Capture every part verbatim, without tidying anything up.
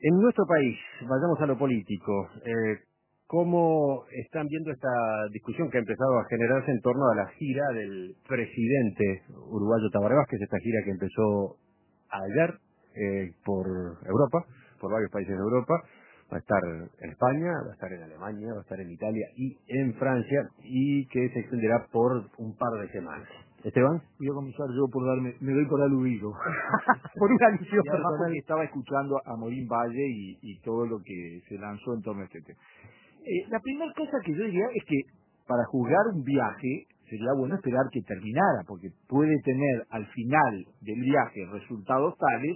En nuestro país, vayamos a lo político, eh, ¿cómo están viendo esta discusión que ha empezado a generarse en torno a la gira del presidente uruguayo Tabaré Vázquez, esta gira que empezó ayer eh, por Europa, por varios países de Europa? Va a estar en España, va a estar en Alemania, va a estar en Italia y en Francia, y que se extenderá por un par de semanas. Esteban. Voy a comenzar yo por darme, me doy por aludido. Por una alusión personal. Porque estaba escuchando a Morín Valle y, y todo lo que se lanzó en torno a este tema. Eh, la primera cosa que yo diría es que para juzgar un viaje sería bueno esperar que terminara, porque puede tener al final del viaje resultados tales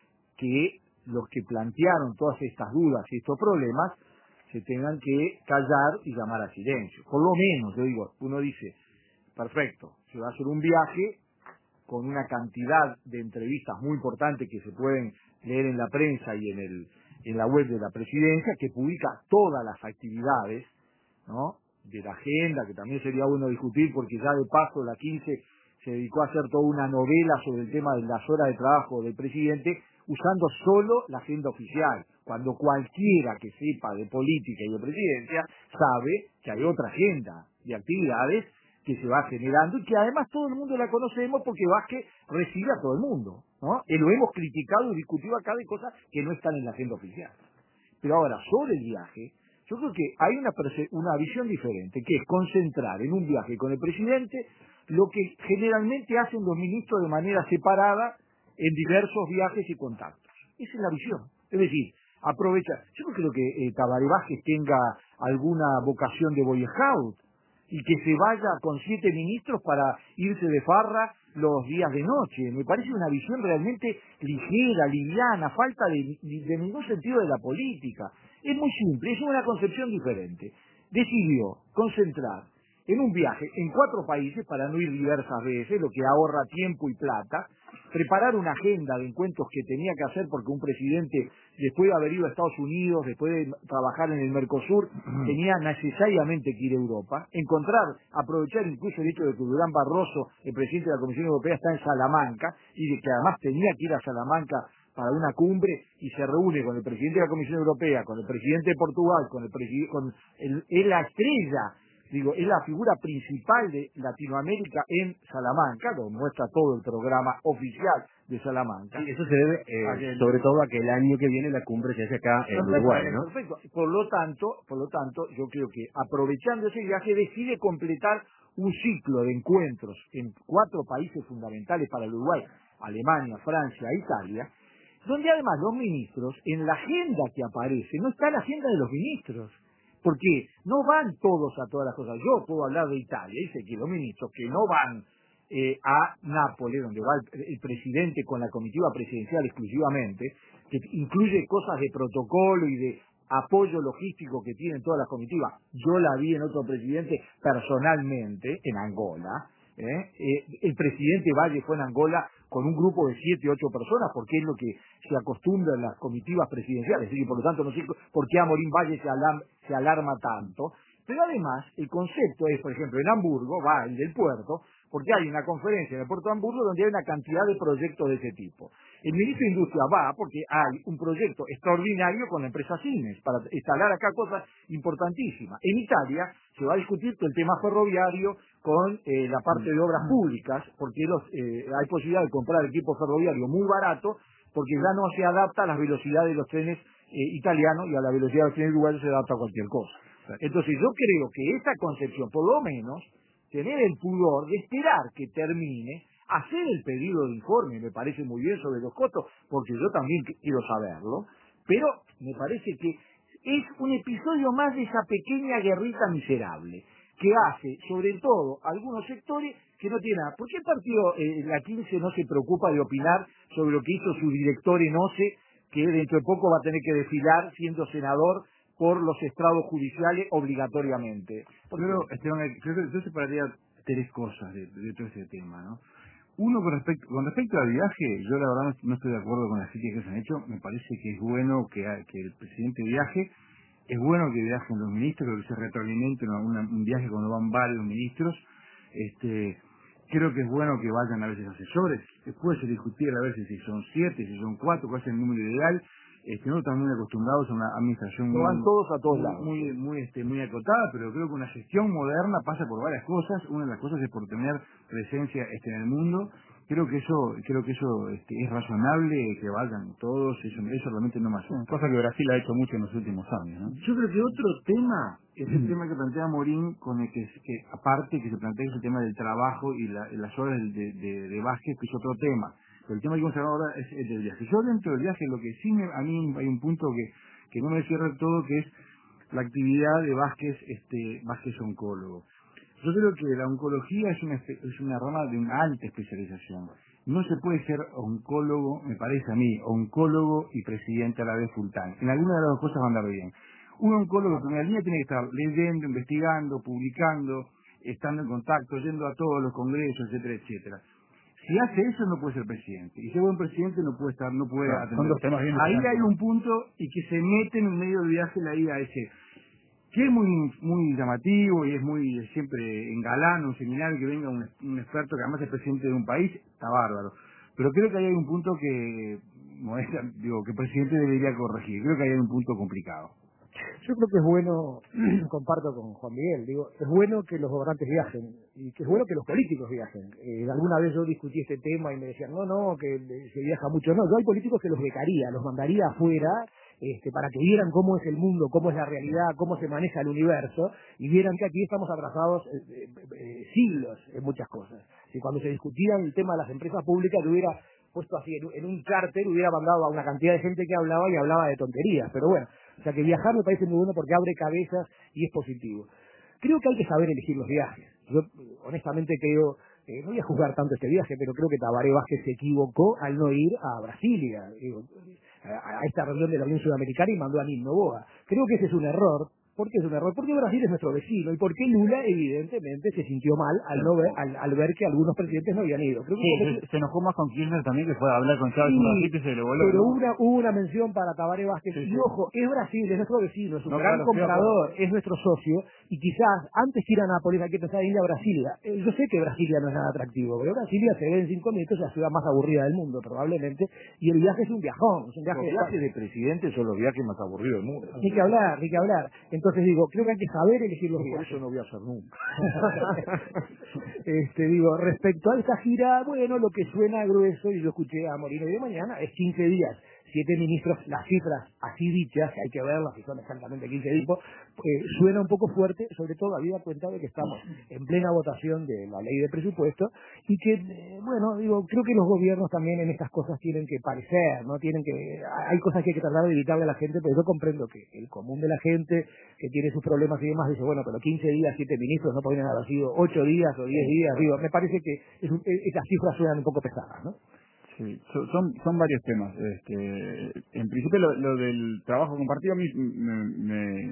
que los que plantearon todas estas dudas y estos problemas se tengan que callar y llamar a silencio. Por lo menos, yo digo, uno dice, perfecto, se va a hacer un viaje con una cantidad de entrevistas muy importantes que se pueden leer en la prensa y en el en la web de la presidencia, que publica todas las actividades, ¿no?, de la agenda, que también sería bueno discutir, porque ya de paso la quince se dedicó a hacer toda una novela sobre el tema de las horas de trabajo del presidente, usando solo la agenda oficial, cuando cualquiera que sepa de política y de presidencia sabe que hay otra agenda de actividades que se va generando y que además todo el mundo la conocemos porque Vázquez recibe a todo el mundo, ¿no? Y lo hemos criticado y discutido acá de cosas que no están en la agenda oficial. Pero ahora, sobre el viaje, yo creo que hay una, una visión diferente, que es concentrar en un viaje con el presidente lo que generalmente hacen los ministros de manera separada en diversos viajes y contactos. Esa es la visión. Es decir, aprovecha. Yo no creo que eh, Tabaré Vázquez tenga alguna vocación de Boy Scout y que se vaya con siete ministros para irse de farra los días de noche. Me parece una visión realmente ligera, liviana, falta de, de ningún sentido de la política. Es muy simple, es una concepción diferente. Decidió concentrar en un viaje en cuatro países para no ir diversas veces, lo que ahorra tiempo y plata, preparar una agenda de encuentros que tenía que hacer porque un presidente, después de haber ido a Estados Unidos, después de trabajar en el Mercosur, tenía necesariamente que ir a Europa, encontrar, aprovechar incluso el hecho de que Durán Barroso, el presidente de la Comisión Europea, está en Salamanca, y de que además tenía que ir a Salamanca para una cumbre, y se reúne con el presidente de la Comisión Europea, con el presidente de Portugal, con el presidente, con el, es la estrella, digo, es la figura principal de Latinoamérica en Salamanca, lo muestra todo el programa oficial de Salamanca. Y eso se debe, eh, sobre todo, a que el año que viene la cumbre se hace acá en Uruguay, ¿no? Perfecto. Por lo tanto, por lo tanto, yo creo que aprovechando ese viaje decide completar un ciclo de encuentros en cuatro países fundamentales para el Uruguay: Alemania, Francia, Italia, donde además los ministros, en la agenda que aparece, no está la agenda de los ministros. Porque no van todos a todas las cosas. Yo puedo hablar de Italia, y sé que los ministros que no van eh, a Nápoles, donde va el, el presidente con la comitiva presidencial exclusivamente, que incluye cosas de protocolo y de apoyo logístico que tienen todas las comitivas. Yo la vi en otro presidente personalmente, en Angola. ¿eh? Eh, el presidente Valle fue en Angola con un grupo de siete, ocho personas, porque es lo que se acostumbra en las comitivas presidenciales, y por lo tanto no sé por qué Amorín Valle se, alarma, se alarma tanto. Pero además, el concepto es, por ejemplo, en Hamburgo, va el del puerto, porque hay una conferencia en el puerto de Hamburgo donde hay una cantidad de proyectos de ese tipo. El ministro de Industria va porque hay un proyecto extraordinario con la empresa Siemens para instalar acá cosas importantísimas. En Italia se va a discutir el tema ferroviario con eh, la parte de obras públicas, porque los, eh, hay posibilidad de comprar equipo ferroviario muy barato, porque ya no se adapta a las velocidades de los trenes eh, italianos, y a la velocidad de los trenes uruguayos se adapta a cualquier cosa. Entonces yo creo que esa concepción, por lo menos, tener el pudor de esperar que termine, hacer el pedido de informe, me parece muy bien, sobre los costos, porque yo también quiero saberlo, pero me parece que es un episodio más de esa pequeña guerrita miserable, que hace, sobre todo, algunos sectores que no tienen nada. ¿Por qué el partido, eh, la quince, no se preocupa de opinar sobre lo que hizo su director en O C E, que dentro de poco va a tener que desfilar siendo senador por los estrados judiciales obligatoriamente? Pero, Esteban, yo, yo separaría tres cosas de, de todo ese tema, ¿no? Uno, con respecto, con respecto al viaje, yo la verdad no estoy de acuerdo con las críticas que se han hecho. Me parece que es bueno que, que el presidente viaje, es bueno que viajen los ministros, que se retroalimenten una, un viaje cuando van varios ministros. Este, creo que es bueno que vayan a veces asesores, después se discutir a veces si son siete, si son cuatro, cuál es el número ideal. Este, nosotros estamos muy acostumbrados a una administración no muy, van todos a todos muy, lados. muy, muy, este, muy acotada, pero creo que una gestión moderna pasa por varias cosas. Una de las cosas es por tener presencia este, en el mundo. Creo que eso, creo que eso este, es razonable que vayan todos, eso, eso realmente no me asusta. Cosa que Brasil ha hecho mucho en los últimos años, ¿no? Yo creo que otro tema es el tema que plantea Morín, con el que, que aparte que se plantea es el tema del trabajo y la, las horas de, de, de Vázquez, que es otro tema. Pero el tema que vamos a hablar ahora es el del viaje. Yo dentro del viaje, lo que sí me, a mí hay un punto que, que no me cierra del todo, que es la actividad de Vázquez, este, Vázquez oncólogo. Yo creo que la oncología es una, es una rama de una alta especialización. No se puede ser oncólogo, me parece a mí, oncólogo y presidente a la vez full time. En alguna de las dos cosas va a andar bien. Un oncólogo en primera línea tiene que estar leyendo, investigando, publicando, estando en contacto, yendo a todos los congresos, etcétera, etcétera. Si hace eso no puede ser presidente. Y si es buen presidente no puede estar, no puede Claro, atender. son dos temas bien Ahí diferentes. hay un punto y que se mete en el medio del viaje la ida a ese, que es muy muy llamativo y es muy siempre engalano, un seminario que venga un, un experto que además es presidente de un país, está bárbaro. Pero creo que ahí hay un punto que, modesta, digo, que el presidente debería corregir. Creo que ahí hay un punto complicado. Yo creo que es bueno, comparto con Juan Miguel, digo, es bueno que los gobernantes viajen y que es bueno que los políticos viajen. Eh, alguna vez yo discutí este tema y me decían, no, no, que se viaja mucho. No, yo hay políticos que los becaría, los mandaría afuera este, para que vieran cómo es el mundo, cómo es la realidad, cómo se maneja el universo y vieran que aquí estamos abrazados eh, eh, eh, siglos en muchas cosas. Si cuando se discutía el tema de las empresas públicas yo hubiera puesto así en, en un charter, hubiera mandado a una cantidad de gente que hablaba y hablaba de tonterías, pero bueno. O sea que viajar me parece muy bueno porque abre cabezas y es positivo. Creo que hay que saber elegir los viajes. Yo honestamente creo, eh, no voy a juzgar tanto este viaje, pero creo que Tabaré Vázquez se equivocó al no ir a Brasilia, digo, a, a esta reunión de la Unión Sudamericana y mandó a Nino Noboa. Creo que ese es un error. ¿Por qué es un error? Porque Brasil es nuestro vecino y porque Lula evidentemente se sintió mal al no ver, al, al ver que algunos presidentes no habían ido. Creo que sí, se, se enojó más con Kirchner también, que fue a hablar con Chávez sí, un ratito y se le voló. pero ¿no? una, hubo una mención para Tabaré Vázquez Sí, y sí. ojo, es Brasil, es nuestro vecino, es un No, gran claro, comprador, es nuestro socio y quizás antes que ir a Nápoles hay que pensar en ir a Brasilia. Eh, yo sé que Brasilia no es nada atractivo, pero Brasilia se ve en cinco minutos, es la ciudad más aburrida del mundo probablemente y el viaje es un viajón, es un viaje Los viajes de presidente son los viajes más aburridos del mundo. Ni que hablar, ni que hablar. Entonces digo, creo que hay que saber elegir los Por viajes. eso no voy a hacer nunca. este, digo, respecto a esta gira, bueno, lo que suena grueso, y yo escuché a Morino de mañana, es quince días, siete ministros, las cifras así dichas, que hay que verlas, si son exactamente quince días, eh, suena un poco fuerte, sobre todo habida cuenta de que estamos en plena votación de la ley de presupuesto, y que, eh, bueno, digo, creo que los gobiernos también en estas cosas tienen que parecer, ¿no? Tienen que, hay cosas que hay que tratar de evitarle a la gente, pero yo comprendo que el común de la gente, que tiene sus problemas y demás, dice, bueno, pero quince días, siete ministros, no podrían haber sido ocho días o diez días, digo, me parece que es un, esas cifras suenan un poco pesadas, ¿no? Sí, so- son son varios temas. Este, en principio lo, lo del trabajo compartido a mí me, me,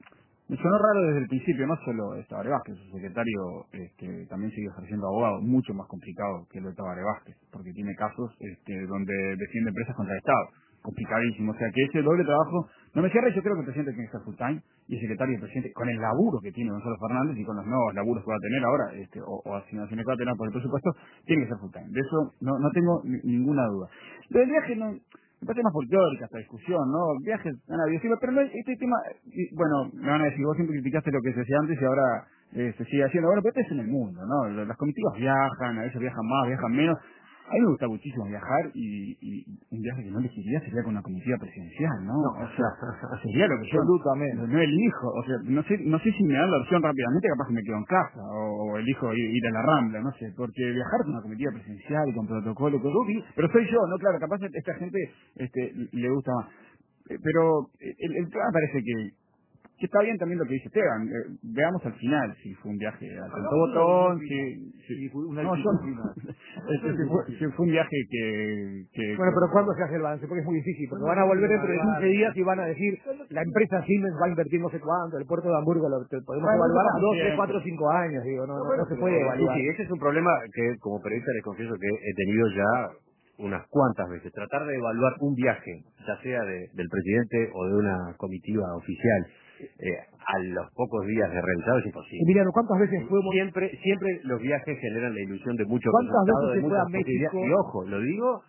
me sonó raro desde el principio, no solo de Tabaré Vázquez, su secretario este, también sigue ejerciendo abogado, mucho más complicado que lo de Tabaré Vázquez, porque tiene casos este, donde defiende empresas contra el Estado, complicadísimo, o sea que ese doble trabajo no me cierra y yo creo que el presidente tiene que estar full time y el secretario del presidente, con el laburo que tiene Gonzalo Fernández y con los nuevos laburos que va a tener ahora, este, o, o asignaciones que va a tener por el presupuesto, tiene que ser full time, de eso no, no tengo ni- ninguna duda. Lo del viaje no, me parece más folclórica esta discusión, ¿no? Viajes han habido, sí, pero no, este tema, y, bueno, me van a decir, vos siempre criticaste lo que se hacía antes y ahora eh, se sigue haciendo, bueno, pero esto es en el mundo, ¿no? Las comitivas viajan, a veces viajan más, viajan menos. A mí me gusta muchísimo viajar y, y un viaje que no elegiría sería con una comitiva presidencial, ¿no? No, o sea, sería lo que yo absolutamente. no, no elijo, o sea, no sé, no sé si me dan la opción rápidamente, capaz que me quedo en casa o, o elijo ir, ir a la Rambla, no sé, porque viajar con una comitiva presidencial y con protocolo, con, pero soy yo, no, claro, capaz a esta gente este le gusta más. Eh, Pero el, el tema parece que que está bien también lo que dice Esteban. Eh, veamos al final si fue un viaje al Santo Botón, si, si, Sí, fue una no, yo, disciplina. este, si, fue, si fue un viaje que, que Bueno, que- pero ¿cuándo se hace el balance? Porque es muy difícil, porque van a volver dentro de quince días y van a decir, la empresa Siemens va a invertir no sé cuánto, el puerto de Hamburgo lo te- podemos Bueno, evaluar eso a pasa dos, tres, siempre. cuatro, cinco años, digo, no, no, no se Sí, puede evaluar. sí, ese es un problema que como periodista les confieso que he tenido ya unas cuantas veces. Tratar de evaluar un viaje, ya sea de- del presidente o de una comitiva oficial, eh, a los pocos días de realizado es imposible. Emiliano, ¿cuántas veces fuimos? Siempre, siempre los viajes generan la ilusión de muchos ¿Cuántas resultados, veces de se fue a muchas posibilidades. México? Y ojo, lo digo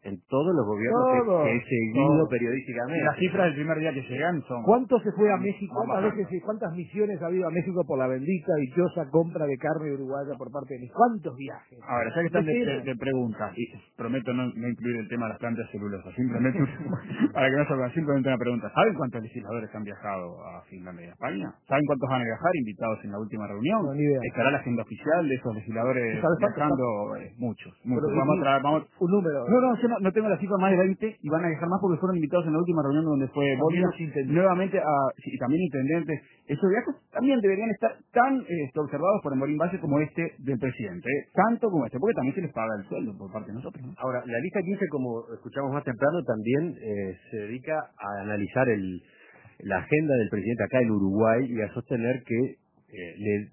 en todos los gobiernos todo, que, que he seguido todo. periodísticamente. Y las cifras del primer día que llegan son... ¿Cuánto se fue a México? Vamos ¿Cuántas bajando. veces, cuántas misiones ha habido a México por la bendita, dichosa compra de carne uruguaya por parte de México? ¿Cuántos viajes? A ver, ya que están de, de, Decenas. de preguntas, y prometo no, no incluir el tema de las plantas celulosas, simplemente, para que no se simplemente una pregunta. ¿Saben cuántos legisladores han viajado a Finlandia y a España? ¿Saben cuántos van a viajar invitados en la última reunión? No, ni idea. ¿Estará la agenda oficial de esos legisladores ¿Sabes cuántos? viajando? Eh, muchos, muchos. Pero, Vamos a tra- vamos... un número. No, no, yo no, no tengo la cifra más de veinte y van a viajar más porque fueron invitados en la última reunión donde fue Bolivia, nuevamente a, sí, y también intendentes. Esos viajes también deberían estar tan este, observados por Amorín Valle como este del presidente, ¿eh? Tanto como este, porque también se les paga el sueldo por parte de nosotros, ¿no? Ahora, la lista quince, como escuchamos más temprano, también eh, se dedica a analizar el, la agenda del presidente acá en Uruguay y a sostener que eh, le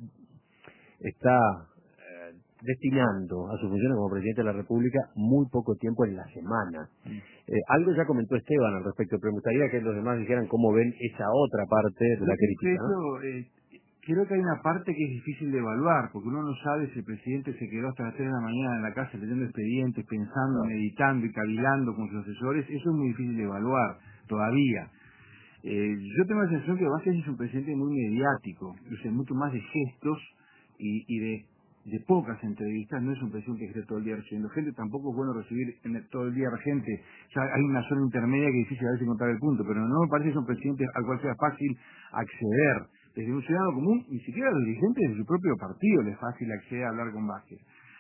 está eh, destinando a sus funciones como presidente de la República muy poco tiempo en la semana. Eh, algo ya comentó Esteban al respecto, pero me gustaría que los demás dijeran cómo ven esa otra parte de la crítica, ¿no? Eso, eh, creo que hay una parte que es difícil de evaluar, porque uno no sabe si el presidente se quedó hasta las tres de la mañana en la casa leyendo expedientes, pensando, meditando y cavilando con sus asesores. Eso es muy difícil de evaluar todavía. Eh, yo tengo la sensación que Vázquez es un presidente muy mediático, o sea, mucho más de gestos y, y de, de pocas entrevistas. No es un presidente que esté todo el día recibiendo gente, tampoco es bueno recibir en el, todo el día gente. Ya hay una zona intermedia que es difícil a veces encontrar el punto, pero no me parece que es un presidente al cual sea fácil acceder. Desde un ciudadano común, ni siquiera a los dirigentes de su propio partido le es fácil acceder a hablar con Vázquez.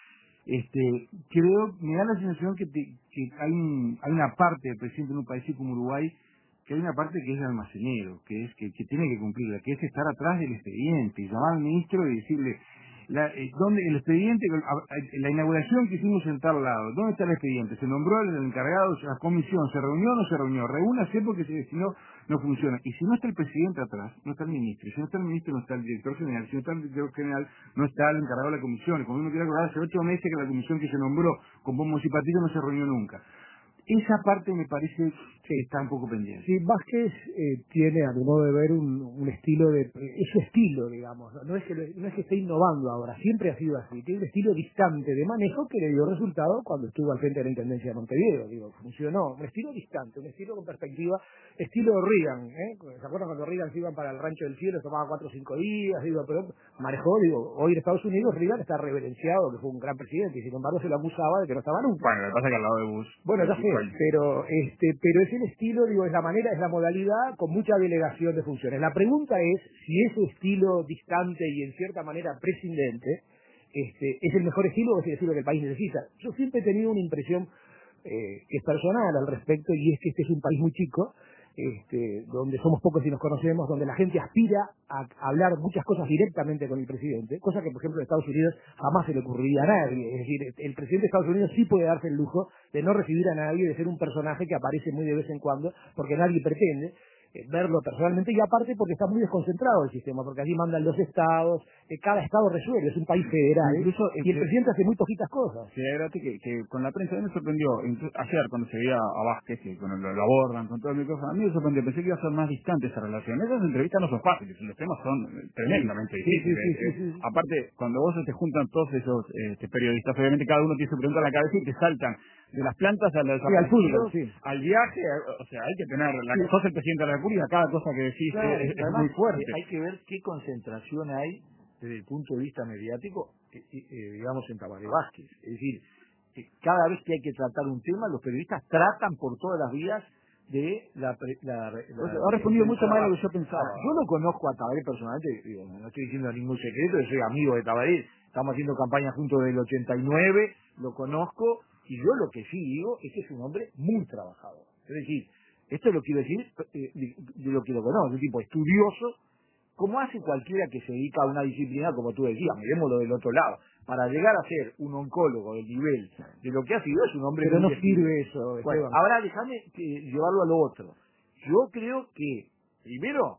Este, creo, me da la sensación que, te, que hay, un, hay una parte del presidente en un país como Uruguay, que hay una parte que es de almacenero, que es que, que tiene que cumplirla, que es estar atrás del expediente, y llamar al ministro y decirle, la, eh, ¿dónde el expediente, la inauguración que hicimos en tal lado, ¿dónde está el expediente? ¿Se nombró el encargado, la comisión, se reunió o no se reunió? Reúnase porque si no, no funciona. Y si no está el presidente atrás, no está el ministro. Y si no está el ministro, no está el director general. Si no está el director general, no está el encargado de la comisión. Como uno quiere acordar, hace ocho meses que la comisión que se nombró con bombos y platillos no se reunió nunca. Esa parte me parece que está un poco pendiente. Sí, Vázquez eh, tiene, a mi modo de ver, un, un estilo de... Es su estilo, digamos. No, no, es que, lo- no es que esté innovando ahora, siempre ha sido así. Tiene un estilo distante de manejo que le dio resultado cuando estuvo al frente de la Intendencia de Montevideo. Digo, funcionó. Un estilo distante, un estilo con perspectiva, estilo Reagan. ¿eh? ¿Se acuerdan cuando Reagan se iban para el Rancho del Cielo, tomaba cuatro o cinco días? Digo, pero manejó, digo, hoy en Estados Unidos Reagan está reverenciado, que fue un gran presidente, y sin embargo se le acusaba de que no estaba nunca. Bueno, lo que pasa es que al lado de Bush... Bueno, ya sé, pero este, pero es el estilo, digo, es la manera, es la modalidad con mucha delegación de funciones. La pregunta es si ese estilo distante y en cierta manera prescindente este, es el mejor estilo o es el estilo que el país necesita. Yo siempre he tenido una impresión eh, que es personal al respecto, y es que este es un país muy chico, este, donde somos pocos y nos conocemos, donde la gente aspira a hablar muchas cosas directamente con el presidente, cosa que por ejemplo en Estados Unidos jamás se le ocurriría a nadie. Es decir, el presidente de Estados Unidos sí puede darse el lujo de no recibir a nadie, de ser un personaje que aparece muy de vez en cuando, porque nadie pretende eh, verlo personalmente, y aparte porque está muy desconcentrado el sistema, porque allí mandan los estados, eh, cada estado resuelve, es un país federal, Incluso, y el eh, presidente hace muy poquitas cosas. Sí, gratis que, que con la prensa a mí me sorprendió, incluso ayer cuando se veía a Vázquez, que con el, lo abordan con todo el micrófono, a mí me sorprendió, pensé que iba a ser más distante esa relación. Esas entrevistas no son fáciles, los temas son eh, tremendamente Sí, sí, difíciles. sí, sí, eh. sí, sí. Aparte, cuando vos te juntan todos esos este, periodistas, obviamente cada uno tiene su pregunta en la cabeza y te saltan de las plantas a los Sí, al fútbol, desaparecidos, sí. al viaje, a- o sea, hay que tener, la, Sí. sos el presidente de la República, cada cosa que decís Claro, es, es además, muy fuerte. eh, hay que ver qué concentración hay desde el punto de vista mediático, eh, eh, digamos, en Tabaré Vázquez. Es decir, eh, cada vez que hay que tratar un tema, los periodistas tratan por todas las vías de la... pre- la, la- O sea, ha respondido del mucho más de lo que yo trabajo. pensaba. Ahora, yo no conozco a Tabaré personalmente, digo, no estoy diciendo ningún secreto, yo soy amigo de Tabaré, estamos haciendo campaña juntos desde el ochenta y nueve, lo conozco, y yo lo que sí digo es que es un hombre muy trabajador. Es decir, esto lo quiero decir eh, de, de lo que lo conozco, es un tipo estudioso, como hace cualquiera que se dedica a una disciplina, como tú decías, miremoslo del otro lado. Para llegar a ser un oncólogo del nivel de lo que ha sido, es un hombre Pero muy no decidido. sirve eso, Bueno, Esteban. ahora déjame que- llevarlo a lo otro. Yo creo que, primero,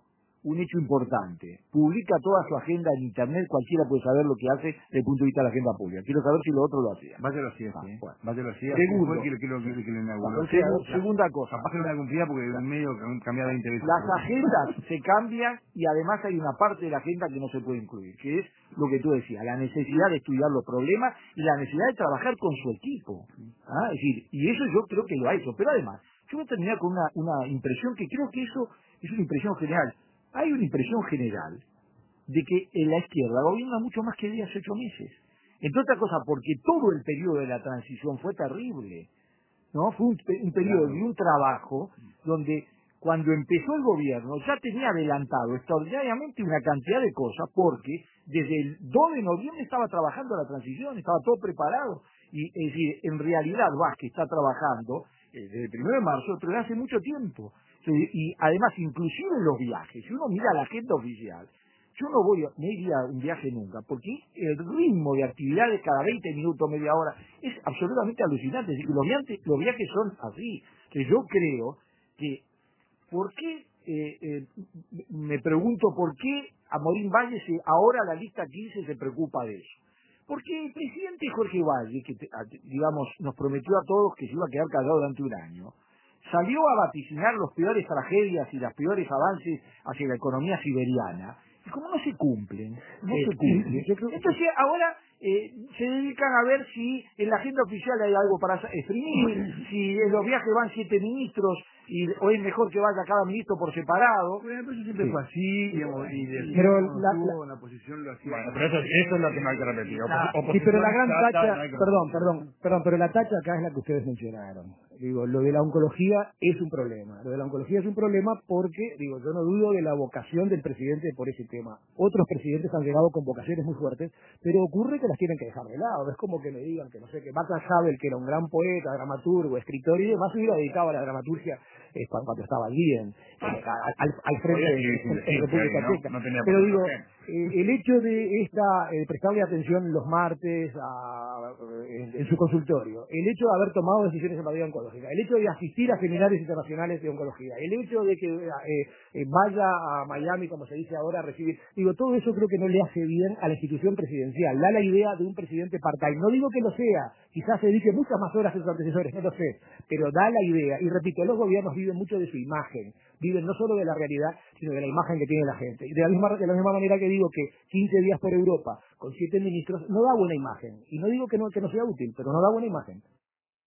un hecho importante. Publica toda su agenda en internet, cualquiera puede saber lo que hace desde el punto de vista de la agenda pública. Quiero saber si lo otro lo hacía. Vaya lo hacía, Ah, sí. bueno. Vaya lo hacía. Segundo. Fue que, que, lo, que, que lo inauguró. Bueno, segu- segunda cosa. Capaz que no la cumplía porque en medio cambiaba veinte veces. Las agendas se cambian y además hay una parte de la agenda que no se puede incluir, que es lo que tú decías, la necesidad de estudiar los problemas y la necesidad de trabajar con su equipo. ¿Ah? Es decir, y eso yo creo que lo ha hecho. Pero además, yo voy a terminar con una, una impresión que creo que eso es una impresión general. Hay una impresión general de que en la izquierda gobierna mucho más que de hace ocho meses. Entre otras cosas, porque todo el periodo de la transición fue terrible, ¿no? Fue un, un periodo de un trabajo donde cuando empezó el gobierno ya tenía adelantado extraordinariamente una cantidad de cosas, porque desde el dos de noviembre estaba trabajando la transición, estaba todo preparado. Y es decir, en realidad Vázquez está trabajando eh, desde el primero de marzo, pero desde hace mucho tiempo. Sí, y además, inclusive en los viajes, si uno mira la agenda oficial, yo no voy, a, no iría a un viaje nunca, porque el ritmo de actividades cada veinte minutos, media hora, es absolutamente alucinante. Es decir, que los viajes, los viajes son así. Que yo creo que, ¿por qué? Eh, eh, me pregunto por qué Amorín Valle se, ahora la lista quince se preocupa de eso. Porque el presidente Jorge Valle, que digamos nos prometió a todos que se iba a quedar callado durante un año, salió a vaticinar los peores tragedias y los peores avances hacia la economía siberiana, y como no se cumplen, no eh, se cumplen, yo creo que entonces ahora eh, se dedican a ver si en la agenda oficial hay algo para exprimir, si en los viajes van siete ministros, y o es mejor que vaya cada ministro por separado. Bueno, pero eso siempre Sí. fue así, digamos, y de Pero cuando la- estuvo la- en la oposición lo hacía. Bueno, pero eso, eso es lo que no hay que repetir. Opo- Sí, pero la gran oposición chata, tacha, no hay que perdón, repetir. perdón, perdón, pero la tacha acá es la que ustedes mencionaron. Digo, lo de la oncología es un problema. Lo de la oncología es un problema porque, digo, yo no dudo de la vocación del presidente por ese tema. Otros presidentes han llegado con vocaciones muy fuertes, pero ocurre que las tienen que dejar de lado. Es como que me digan que, no sé, que Václav Havel, que era un gran poeta, dramaturgo, escritor y demás, se hubiera dedicado a la dramaturgia eh, cuando, cuando estaba bien, eh, al, al- al frente Podía de, escribir sin en decir, República ¿no? Checa. No tenía Pero por qué digo, ser. eh, el hecho de esta eh, prestarle atención los martes a, en, en su consultorio, el hecho de haber tomado decisiones en materia oncológica, el hecho de asistir a seminarios internacionales de oncología, el hecho de que eh, eh, vaya a Miami, como se dice ahora, a recibir, digo, todo eso creo que no le hace bien a la institución presidencial, da la idea de un presidente part-time. No digo que lo sea, quizás se dedique muchas más horas a sus antecesores, no lo sé, pero da la idea, y repito, los gobiernos viven mucho de su imagen, viven no solo de la realidad, sino de la imagen que tiene la gente. Y de la misma, de la misma manera que digo que quince días por Europa, con siete ministros, no da buena imagen. Y no digo que no, que no sea útil, pero no da buena imagen.